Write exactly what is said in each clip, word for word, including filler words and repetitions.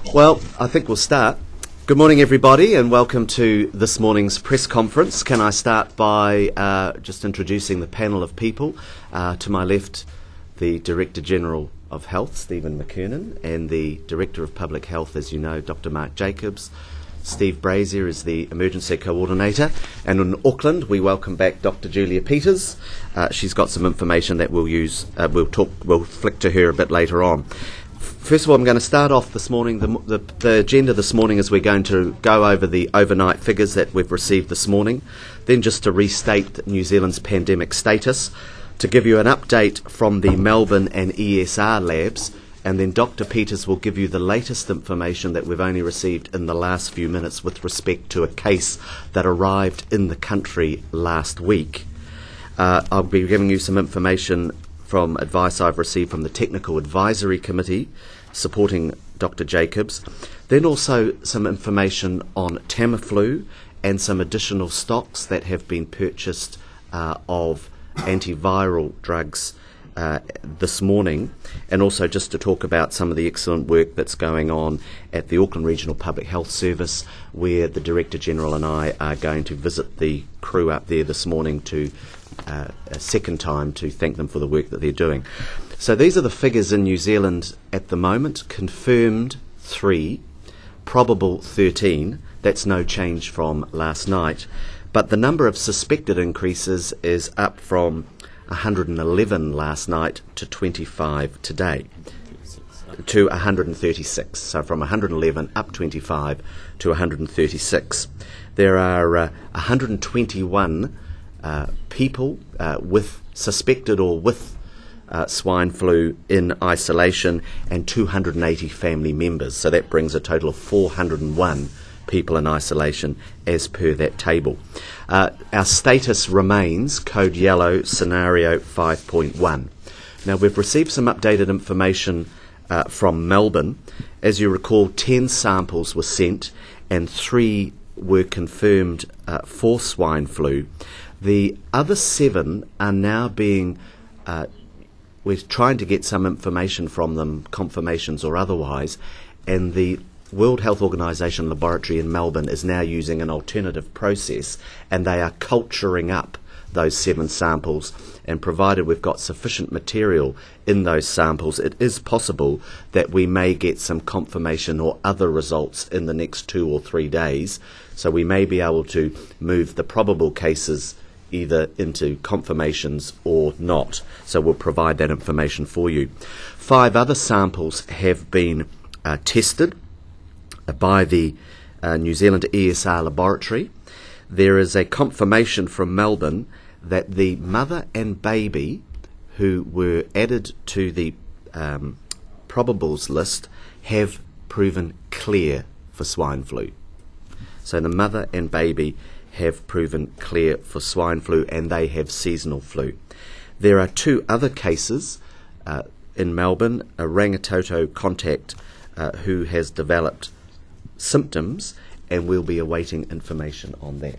Well, I think we'll start. Good morning, everybody, and welcome to this morning's press conference. Can I start by uh, just introducing the panel of people? Uh, to my left, the Director General of Health, Stephen McKernan, and the Director of Public Health, as you know, Doctor Mark Jacobs. Steve Brazier is the Emergency Coordinator. And in Auckland, we welcome back Doctor Julia Peters. Uh, she's got some information that we'll use, uh, we'll talk, we'll flick to her a bit later on. First of all, I'm going to start off this morning. The, the, the agenda this morning is we're going to go over the overnight figures that we've received this morning, then just to restate New Zealand's pandemic status, to give you an update from the Melbourne and E S R labs, and then Doctor Peters will give you the latest information that we've only received in the last few minutes with respect to a case that arrived in the country last week. Uh, I'll be giving you some information from advice I've received from the Technical Advisory Committee supporting Doctor Jacobs, then also some information on Tamiflu and some additional stocks that have been purchased uh, of antiviral drugs uh, this morning, and also just to talk about some of the excellent work that's going on at the Auckland Regional Public Health Service, where the Director General and I are going to visit the crew up there this morning to Uh, a second time to thank them for the work that they're doing. So these are the figures in New Zealand at the moment. Confirmed three, probable thirteen. That's no change from last night. But the number of suspected increases is up from one hundred eleven last night to twenty-five today, to one hundred thirty-six. So from one hundred eleven up twenty-five to one hundred thirty-six. There are uh, one hundred twenty-one Uh, people uh, with suspected or with uh, swine flu in isolation, and two hundred eighty family members. So that brings a total of four hundred one people in isolation as per that table. Uh, our status remains code yellow, scenario five point one. Now, we've received some updated information uh, from Melbourne. As you recall, ten samples were sent and three were confirmed uh, for swine flu. The other seven are now being, uh, we're trying to get some information from them, confirmations or otherwise, and the World Health Organization laboratory in Melbourne is now using an alternative process, and they are culturing up those seven samples, and provided we've got sufficient material in those samples, it is possible that we may get some confirmation or other results in the next two or three days. So we may be able to move the probable cases either into confirmations or not. So we'll provide that information for you. Five other samples have been uh, tested uh, by the uh, New Zealand E S R laboratory. There is a confirmation from Melbourne that the mother and baby who were added to the um, probables list have proven clear for swine flu. So the mother and baby have proven clear for swine flu, and they have seasonal flu. There are two other cases uh, in Melbourne, a Rangitoto contact uh, who has developed symptoms, and we'll be awaiting information on that.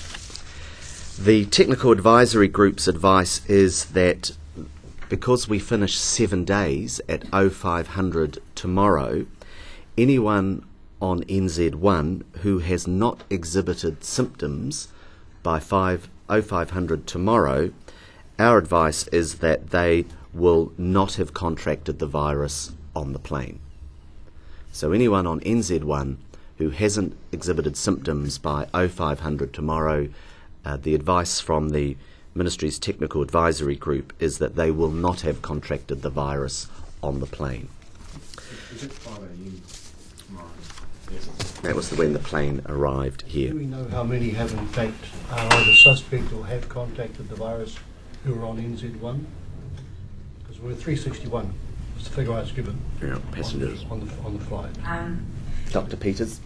The Technical Advisory Group's advice is that because we finish seven days at oh five hundred tomorrow, anyone on N Z one who has not exhibited symptoms by oh five hundred tomorrow, our advice is that they will not have contracted the virus on the plane. So anyone on N Z one who hasn't exhibited symptoms by oh five hundred tomorrow, uh, the advice from the Ministry's Technical Advisory Group is that they will not have contracted the virus on the plane. Is it five a m tomorrow? That was when the plane arrived here. Do we know how many have in fact are either suspect or have contacted the virus who are on N Z one? Because we're three sixty-one, was the figure I was given. Yeah, passengers. On the, on the flight. Um, Doctor Peters?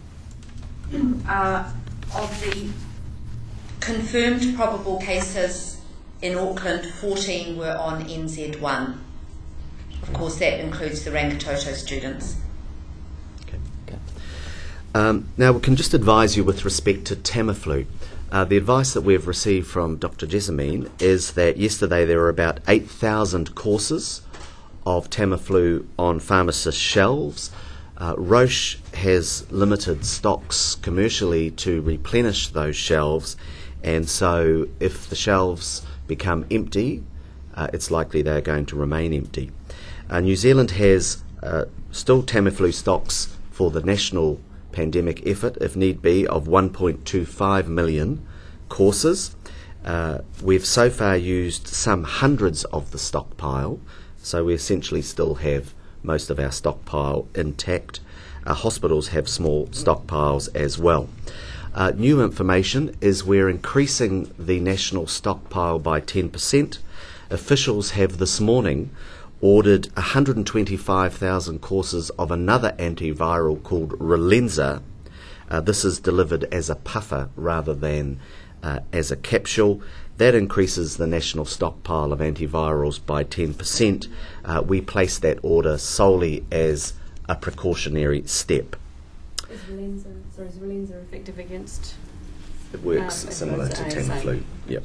uh, of the confirmed probable cases in Auckland, fourteen were on N Z one. Of course, that includes the Rangitoto students. Okay. Okay. Um, now, we can just advise you with respect to Tamiflu. Uh, the advice that we've received from Doctor Jessamine is that yesterday there were about eight thousand courses of Tamiflu on pharmacist shelves. Uh, Roche has limited stocks commercially to replenish those shelves, and so if the shelves become empty, uh, it's likely they're going to remain empty. Uh, New Zealand has uh, still Tamiflu stocks for the national pandemic effort, if need be, of one point two five million courses. Uh, we've so far used some hundreds of the stockpile, so we essentially still have most of our stockpile intact. Uh, hospitals have small stockpiles as well. Uh, new information is we're increasing the national stockpile by ten percent. Officials have this morning ordered one hundred twenty-five thousand courses of another antiviral called Relenza. Uh, this is delivered as a puffer rather than uh, as a capsule. That increases the national stockpile of antivirals by ten percent. Uh, we place that order solely as a precautionary step. Is Relenza, sorry, is Relenza effective against? It works uh, similar to influenza A S A? Tamiflu. Yep.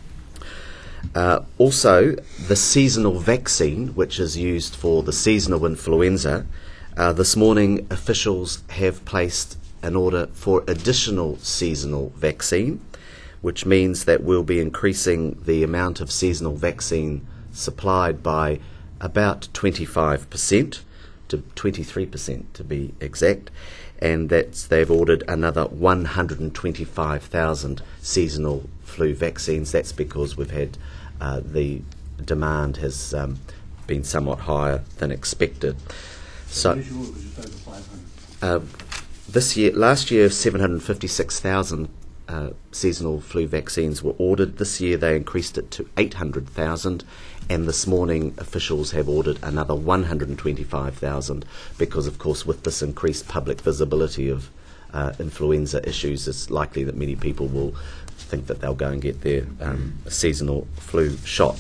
Uh, also, the seasonal vaccine, which is used for the seasonal influenza, uh, this morning officials have placed an order for additional seasonal vaccine, which means that we'll be increasing the amount of seasonal vaccine supplied by about twenty-five percent to twenty-three percent to be exact, and that's they've ordered another one hundred twenty-five thousand seasonal flu vaccines. That's because we've had uh, the demand has um, been somewhat higher than expected. So Usual was just over five hundred. uh, this year, last year, seven hundred fifty-six thousand uh, seasonal flu vaccines were ordered. This year they increased it to eight hundred thousand, and this morning officials have ordered another one hundred twenty-five thousand because, of course, with this increased public visibility of uh, influenza issues, it's likely that many people will think that they'll go and get their um, seasonal flu shot.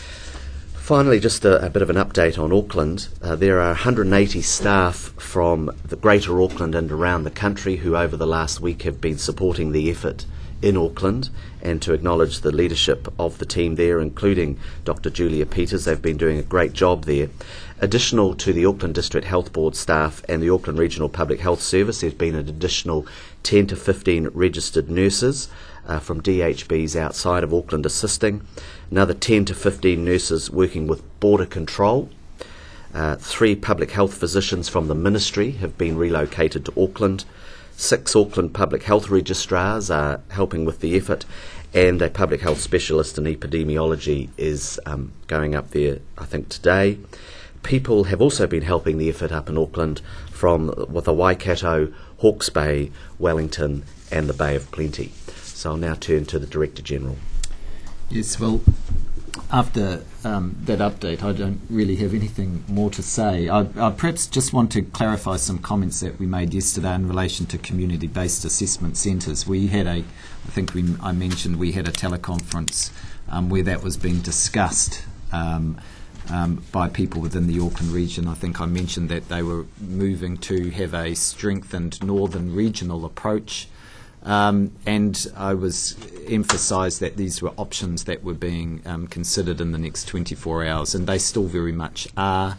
Finally, just a, a bit of an update on Auckland. Uh, there are one hundred eighty staff from the Greater Auckland and around the country who over the last week have been supporting the effort in Auckland, and to acknowledge the leadership of the team there, including Doctor Julia Peters. They've been doing a great job there. Additional to the Auckland District Health Board staff and the Auckland Regional Public Health Service, there's been an additional ten to fifteen registered nurses uh, from D H Bs outside of Auckland assisting. Another ten to fifteen nurses working with border control. Uh, three public health physicians from the ministry have been relocated to Auckland. Six Auckland public health registrars are helping with the effort, and a public health specialist in epidemiology is um, going up there, I think, today. People have also been helping the effort up in Auckland from with the Waikato, Hawke's Bay, Wellington and the Bay of Plenty. So I'll now turn to the Director General. Yes, well, after um, that update, I don't really have anything more to say. I, I perhaps just want to clarify some comments that we made yesterday in relation to community-based assessment centres. We had a, I think we, I mentioned we had a teleconference um, where that was being discussed um, um, by people within the Auckland region. I think I mentioned that they were moving to have a strengthened northern regional approach. Um, and I was emphasised that these were options that were being um, considered in the next twenty-four hours, and they still very much are,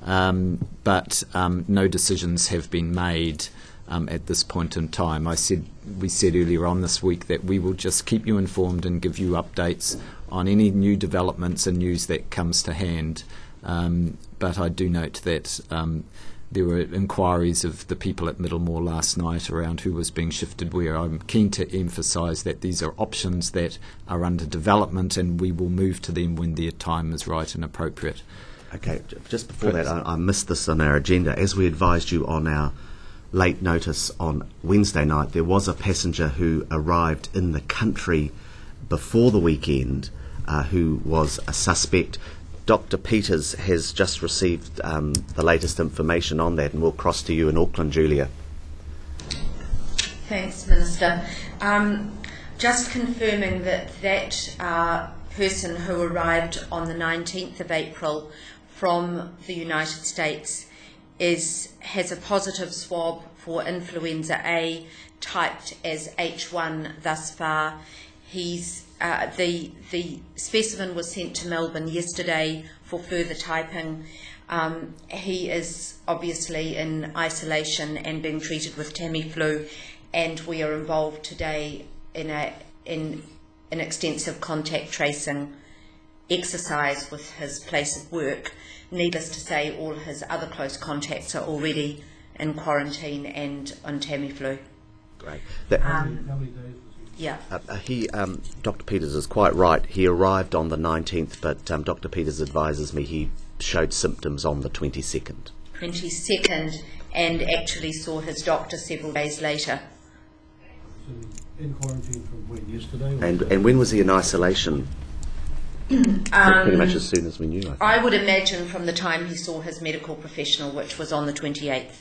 um, but um, no decisions have been made um, at this point in time. I said we said earlier on this week that we will just keep you informed and give you updates on any new developments and news that comes to hand. Um, but I do note that um, there were inquiries of the people at Middlemore last night around who was being shifted where. I'm keen to emphasise that these are options that are under development, and we will move to them when their time is right and appropriate. Okay, j- just before that, I, I missed this on our agenda. As we advised you on our late notice on Wednesday night, there was a passenger who arrived in the country before the weekend uh, who was a suspect. Doctor Peters has just received um, the latest information on that, and we'll cross to you in Auckland, Julia. Thanks, Minister. Um, just confirming that that uh, person who arrived on the nineteenth of April from the United States is has a positive swab for influenza A, typed as H one thus far. He's Uh, the the specimen was sent to Melbourne yesterday for further typing. Um, he is obviously in isolation and being treated with Tamiflu, and we are involved today in a in an extensive contact tracing exercise with his place of work. Needless to say, all his other close contacts are already in quarantine and on Tamiflu. Great. That, Um, How many days was he? Yeah. uh, uh, he, um, Doctor Peters is quite right. He arrived on the nineteenth, but um, Doctor Peters advises me he showed symptoms on the twenty-second. twenty-second, and actually saw his doctor several days later. So in quarantine from when, yesterday? or And today? and when was he in isolation? Pretty much as soon as we knew, I think. I would imagine from the time he saw his medical professional, which was on the twenty-eighth.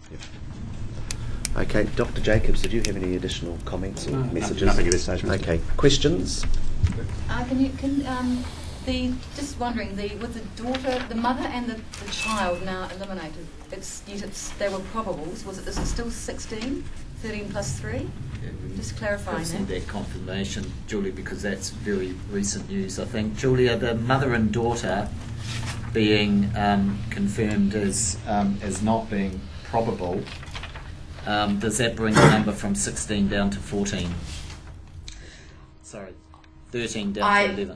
Okay, Doctor Jacobs, did you have any additional comments or No, messages? nothing at this stage, Mister Okay, questions? Uh, can you, can, um, the, just wondering, the, with the daughter, the mother and the, the child now eliminated, it's, yet it's, they were probables, was it, is it still sixteen? thirteen plus three? Just clarifying I've seen that. that confirmation, Julie, because that's very recent news, I think. Julia, the mother and daughter being um, confirmed as um, as not being probable, um, does that bring the number from sixteen down to fourteen? Sorry, thirteen down I- to eleven.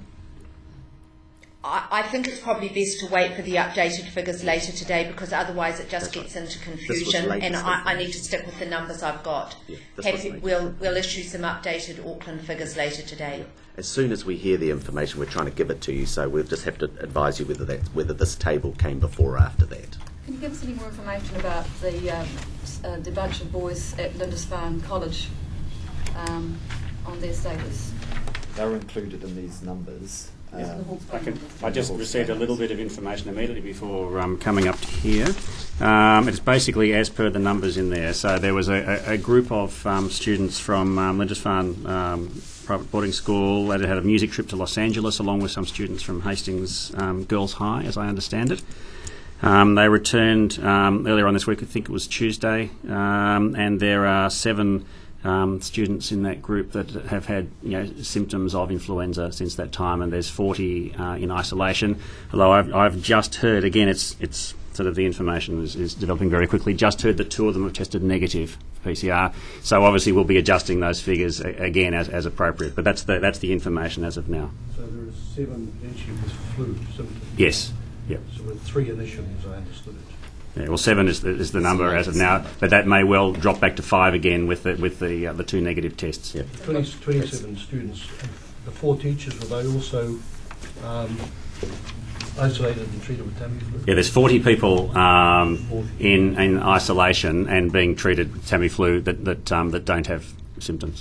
I, I think it's probably best to wait for the updated figures later today, because otherwise it just That's gets into was confusion, latest and I, I information. need to stick with the numbers I've got. Yeah, this was Happy, latest. we'll, we'll issue some updated Auckland figures later today. As soon as we hear the information, we're trying to give it to you, so we'll just have to advise you whether that whether this table came before or after that. Can you give us any more information about the, um, s- uh, the bunch of boys at Lindisfarne College, um, on their status? They're included in these numbers. The Um, Hawke's I, Bay can, numbers. I just received a little bit of information immediately before um, coming up to here. Um, it's basically as per the numbers in there. So there was a, a, a group of um, students from um, Lindisfarne um, Private Boarding School that had a music trip to Los Angeles, along with some students from Hastings um, Girls High, as I understand it. Um, they returned um, earlier on this week, I think it was Tuesday, um, and there are seven um, students in that group that have had you know, symptoms of influenza since that time, and there's forty uh, in isolation. Although I've, I've just heard, again, it's it's sort of the information is, is developing very quickly, just heard that two of them have tested negative for P C R. So obviously we'll be adjusting those figures a, again as, as appropriate, but that's the, that's the information as of now. So there are seven potentially with flu symptoms? Yes. Yep. So with three initially, as I understood it. Yeah, well, seven is the, is the number as of now, but that may well drop back to five again with the with the uh, the two negative tests. Yep. twenty, twenty-seven students. And the four teachers, were they also um, isolated and treated with Tamiflu? Yeah, there's forty people um, in in isolation and being treated with Tamiflu that that um, that don't have symptoms.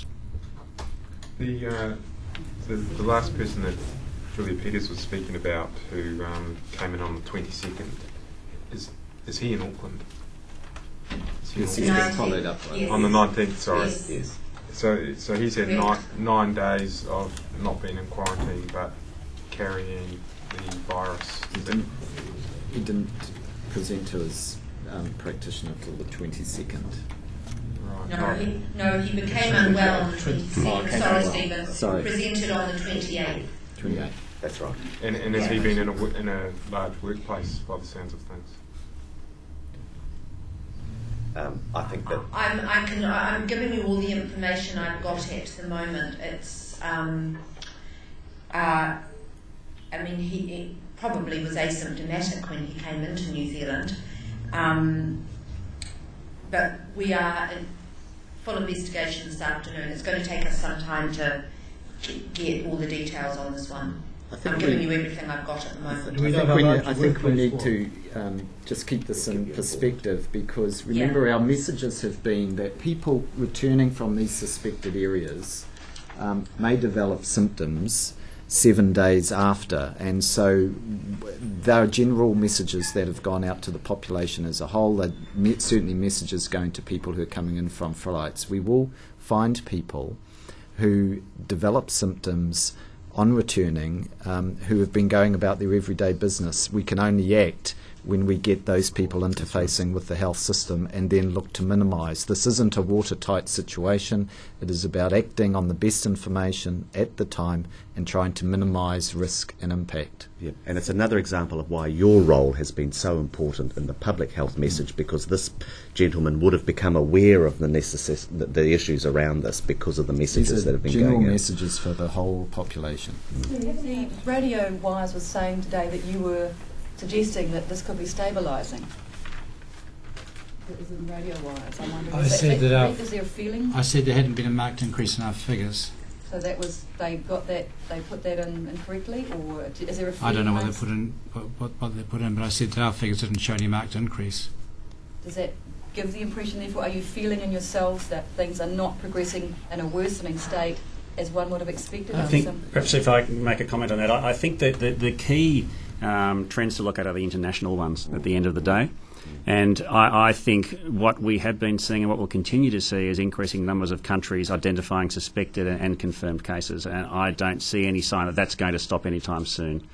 The, uh, the the last person that Julia Peters was speaking about, who um, came in on the twenty-second, is is he in Auckland? Is he in Yes, Auckland? he's No, been followed up. Right? yes. On the nineteenth, sorry. Yes. Yes. So so he's had Correct. nine, nine days of not being in quarantine but carrying the virus. He didn't, he didn't present to his um, practitioner until the twenty-second. Right. No, right. he, no, he became unwell on the twenty-second. Oh, okay. Sorry, Stephen. Sorry. Presented on the twenty-eighth. twenty-eight. That's right. And, and has he been in a, wo- in a large workplace by the sounds of things? Um, I think that I'm, I can, I'm giving you all the information I've got at the moment. It's, um, uh, I mean, he, he probably was asymptomatic when he came into New Zealand, um, but we are in full investigation this afternoon. It's going to take us some time to get all the details on this one. I think I'm giving we- you everything I've got at the moment. Do we I know think how we, large ne- the I think we workplace need was? to um, just keep this in perspective, because remember our messages have been that people returning from these suspected areas um, may develop symptoms seven days after, and so there are general messages that have gone out to the population as a whole. There are certainly messages going to people who are coming in from flights. We will find people who develop symptoms on returning, um, who have been going about their everyday business. We can only act when we get those people interfacing with the health system and then look to minimise. This isn't a watertight situation. It is about acting on the best information at the time and trying to minimise risk and impact. Yeah. And it's another example of why your role has been so important in the public health message, because this gentleman would have become aware of the, necess- the, the issues around this because of the messages These that are have been general going out. messages for the whole population. The Radio Wires was saying today that you were suggesting that this could be stabilising. It was in Radio Wires. I'm wondering, I is, said that, that our- is there a feeling? I said there hadn't been a marked increase in our figures. So that was, they got that, they put that in incorrectly, or is there a feeling? I don't know what they raised? put in, what, what, what they put in, but I said that our figures didn't show any marked increase. Does that give the impression, therefore, are you feeling in yourselves that things are not progressing in a worsening state as one would have expected? I Or think, some- perhaps if I can make a comment on that, I, I think that the, the key um, trends to look at are the international ones at the end of the day. And I, I think what we have been seeing and what we'll continue to see is increasing numbers of countries identifying suspected and, and confirmed cases. And I don't see any sign that that's going to stop anytime soon.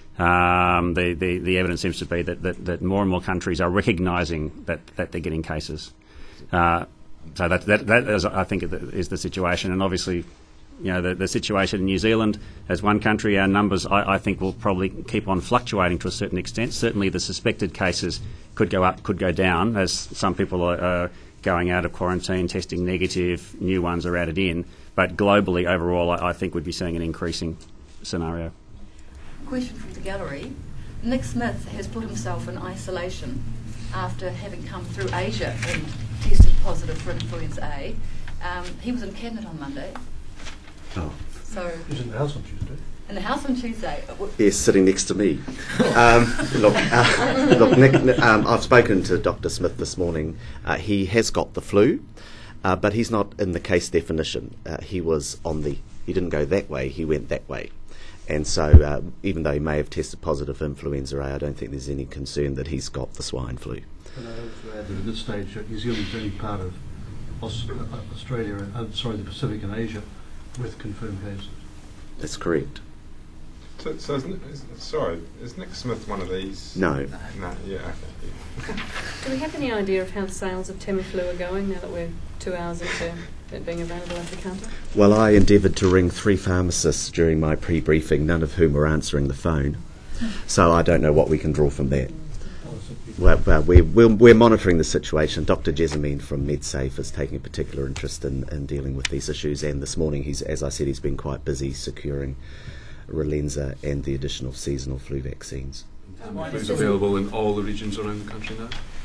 Um, the, the, the evidence seems to be that, that, that more and more countries are recognising that, that they're getting cases. Uh, so that, that, that is, I think, is the situation. And obviously, you know, the, the situation in New Zealand as one country, our numbers, I, I think, will probably keep on fluctuating to a certain extent. Certainly the suspected cases could go up, could go down, as some people are, are going out of quarantine, testing negative, new ones are added in. But globally, overall, I, I think we'd be seeing an increasing scenario. Question from the gallery. Nick Smith has put himself in isolation after having come through Asia and tested positive for influenza A. Um, he was in Cabinet on Monday. Oh. So He was in the house on Tuesday. in the House on Tuesday. uh, w- Yes, sitting next to me. Um, look, uh, look, Nick, um, I've spoken to Doctor Smith this morning. Uh, he has got the flu, uh, but he's not in the case definition. Uh, he was on the. He didn't go that way. He went that way. And so, uh, even though he may have tested positive for influenza A, I don't think there's any concern that he's got the swine flu. And I also add that at this stage, uh, New Zealand's only part of Aus- uh, Australia, and, uh, sorry, the Pacific and Asia with confirmed cases. That's correct. So, so is, Nick- is, sorry, is Nick Smith one of these? No. No, yeah, okay. Yeah. Do we have any idea of how the sales of Tamiflu are going now that we're two hours into it being available at the counter? Well, I endeavoured to ring three pharmacists during my pre-briefing, none of whom were answering the phone. So I don't know what we can draw from that. Well, well we're, we're, we're monitoring the situation. Doctor Jessamine from MedSafe is taking a particular interest in, in dealing with these issues, and this morning, he's, as I said, he's been quite busy securing Relenza and the additional seasonal flu vaccines. Tamiflu is available in all the regions around the country now.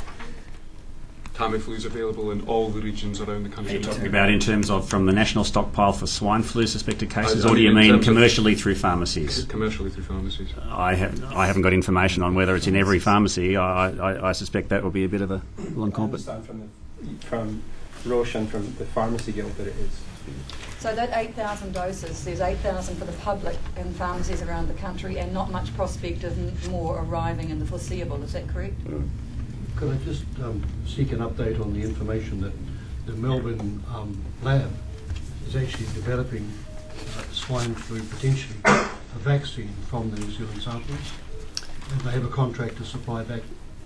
Tamiflu is available in all the regions around the Are country you now. talking about in terms of from the national stockpile for swine flu suspected cases, I- I or do you mean in mean terms of- commercially through pharmacies? Commercially through pharmacies. I have I haven't got information on whether it's in every pharmacy. I, I, I suspect that will be a bit of a long I call, but understand from, the, from Roche and from the Pharmacy Guild that it is. So that eight thousand doses, there's eight thousand for the public in pharmacies around the country, and not much prospect of m- more arriving in the foreseeable. Is that correct? Mm. Could I just um, seek an update on the information that the Melbourne um, lab is actually developing uh, swine flu, potentially a vaccine from the New Zealand samples, and they have a contract to supply back.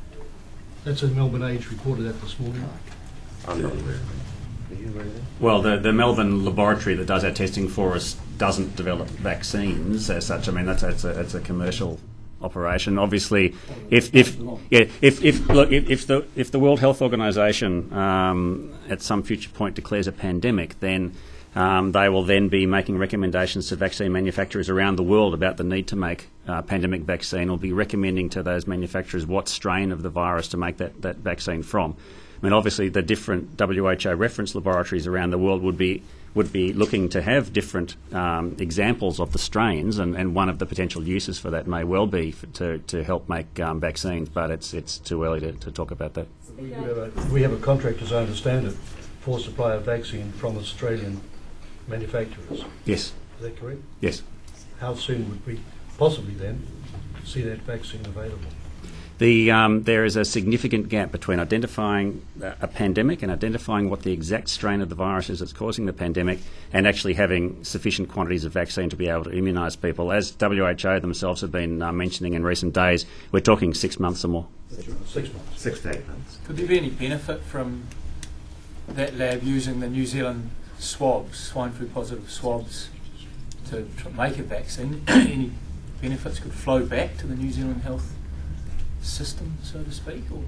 That's in Melbourne Age reported that this morning. I'm not aware of that. Are you aware of that? well, the the Melbourne laboratory that does our testing for us doesn't develop vaccines as such. I mean, that's that's a, it's a commercial operation. Obviously, if if yeah, if, if look if, if the if the World Health Organization um, at some future point declares a pandemic, then um, they will then be making recommendations to vaccine manufacturers around the world about the need to make uh, pandemic vaccine. Will be recommending to those manufacturers what strain of the virus to make that, that vaccine from. I mean, obviously, the different W H O reference laboratories around the world would be would be looking to have different um, examples of the strains, and, and one of the potential uses for that may well be for, to to help make um, vaccines. But it's it's too early to, to talk about that. We have, a, we have a contract, as I understand it, for supply of vaccine from Australian manufacturers. Yes, Is that correct? yes. How soon would we possibly then see that vaccine available? The, um, there is a significant gap between identifying a a pandemic and identifying what the exact strain of the virus is that's causing the pandemic, and actually having sufficient quantities of vaccine to be able to immunise people. As W H O themselves have been uh, mentioning in recent days, we're talking six months or more. Six months. Six to eight months. Could there be any benefit from that lab using the New Zealand swabs, swine flu positive swabs, to tr- make a vaccine? Any benefits could flow back to the New Zealand health system, so to speak? Or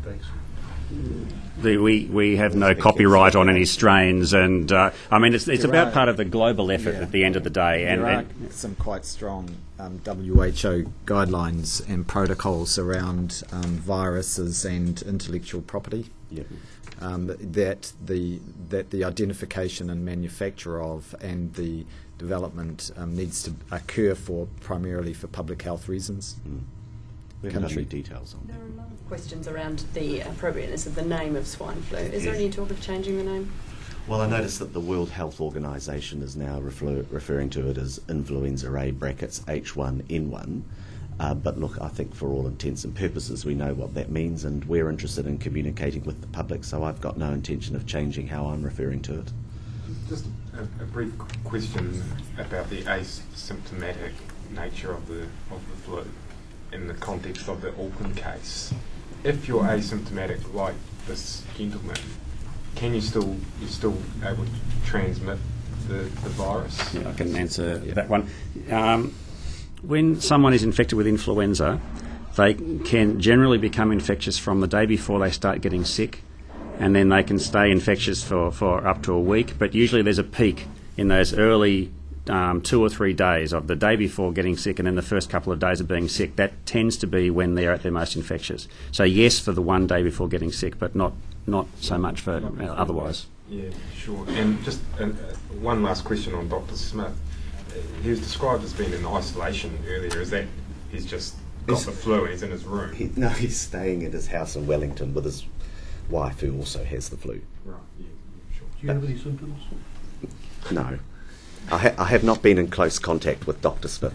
The, we, we have no copyright on any strains, and uh, I mean it's, it's There about are- part of the global effort Yeah. at the end of the day. And, There are and some quite strong um, W H O guidelines and protocols around um, viruses and intellectual property. Yep. Um, that the that the identification and manufacture of and the development um, needs to occur for primarily for public health reasons. Mm. We haven't got Country. any details on There that. are a lot of questions around the appropriateness of the name of swine flu. Is there Yes. any talk of changing the name? Well, I noticed that the World Health Organization is now refer- referring to it as influenza A brackets H one N one. Uh, but look, I think for all intents and purposes, we know what that means, and we're interested in communicating with the public, so I've got no intention of changing how I'm referring to it. Just a, a brief question about the asymptomatic nature of the of the flu in the context of the Auckland case. If you're asymptomatic, like this gentleman, can you still you still able to transmit the, the virus? yeah, I can answer that one. Um, when someone is infected with influenza, they can generally become infectious from the day before they start getting sick, and then they can stay infectious for, for up to a week, but usually there's a peak in those early um, two or three days of the day before getting sick and then the first couple of days of being sick. That tends to be when they're at their most infectious. So yes, for the one day before getting sick, but not, not so much for uh, otherwise. Yeah, sure. And just uh, one last question on Doctor Smith. He was described as being in isolation earlier. Is that he's just got He's- the flu and he's in his room? He, no, he's staying at his house in Wellington with his wife, who also has the flu. Right, yeah, sure. Do you have any symptoms? No. I, ha- I have not been in close contact with Doctor Smith.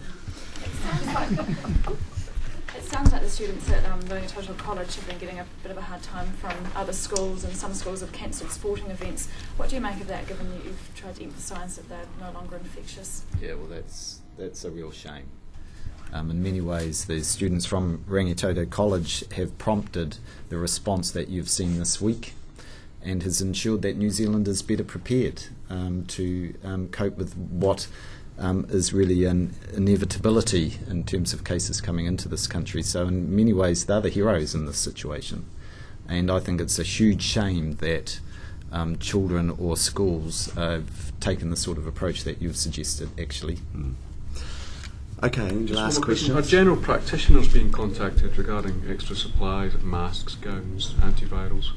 It sounds like the students at um, Rangitoto College have been getting a bit of a hard time from other schools, and some schools have cancelled sporting events. What do you make of that, given that you've tried to emphasise that they're no longer infectious? Yeah, well, that's that's a real shame. Um, in many ways, the students from Rangitoto College have prompted the response that you've seen this week, and has ensured that New Zealand is better prepared um, to um, cope with what um, is really an inevitability in terms of cases coming into this country. So in many ways, they're the heroes in this situation. And I think it's a huge shame that um, children or schools have taken the sort of approach that you've suggested, actually. Mm. Okay, Just last one more question. Are general practitioners being contacted regarding extra supplies of masks, gowns, antivirals?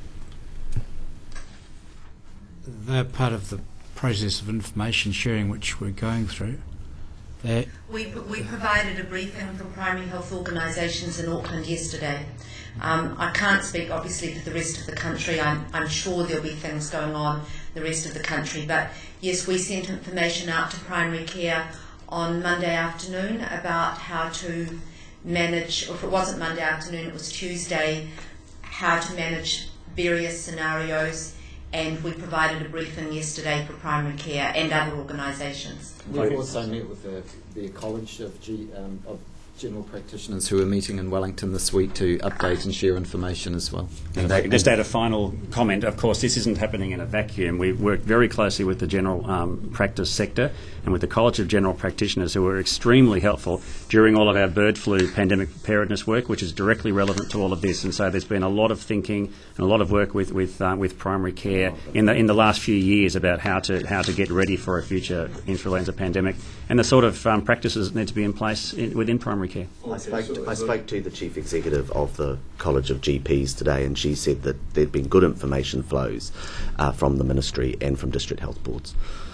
They're part of the process of information sharing which we're going through. They're We, we provided a briefing for primary health organisations in Auckland yesterday. Um, I can't speak obviously for the rest of the country. I'm, I'm sure there'll be things going on in the rest of the country, but yes, we sent information out to primary care on Monday afternoon about how to manage, or if it wasn't Monday afternoon, it was Tuesday, how to manage various scenarios, and we provided a briefing yesterday for primary care and other organisations. We've also met with the, the College of, G, um, of General Practitioners who are meeting in Wellington this week to update and share information as well. And I just add a final comment. Of course, this isn't happening in a vacuum. We work very closely with the general um, practice sector and with the College of General Practitioners, who were extremely helpful during all of our bird flu pandemic preparedness work, which is directly relevant to all of this. And so there's been a lot of thinking and a lot of work with with, uh, with primary care in the in the last few years about how to how to get ready for a future influenza pandemic, and the sort of um, practices that need to be in place in, within primary care. I spoke, to, I spoke to the chief executive of the College of G Ps today, and she said that there'd been good information flows uh, from the ministry and from district health boards.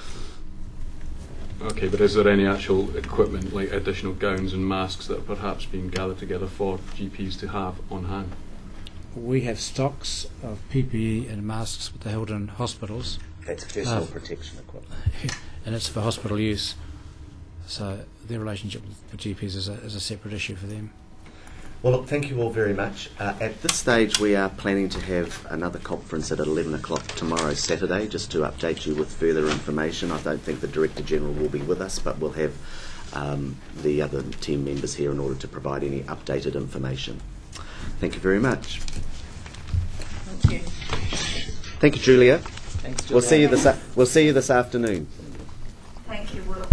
Okay, but is there any actual equipment, like additional gowns and masks, that are perhaps being gathered together for G Ps to have on hand? we have stocks of P P E and masks that are held in hospitals. That's personal Uh, protection equipment. And it's for hospital use. So their relationship with G Ps is a, is a separate issue for them. Well, look, thank you all very much. Uh, at this stage, we are planning to have another conference at eleven o'clock tomorrow, Saturday, just to update you with further information. I don't think the Director General will be with us, but we'll have um, the other team members here in order to provide any updated information. Thank you very much. Thank you. Thank you, Julia. Thanks, We'll see you this. A- we'll see you this afternoon. Thank you, Will.